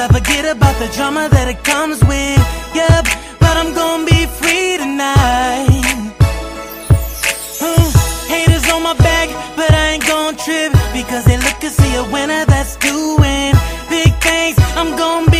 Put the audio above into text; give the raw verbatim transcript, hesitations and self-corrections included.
I forget about the drama that it comes with. Yep, but I'm gonna be free tonight. uh, Haters on my back, but I ain't gon' trip, because they look to see a winner that's doing big things. I'm gonna be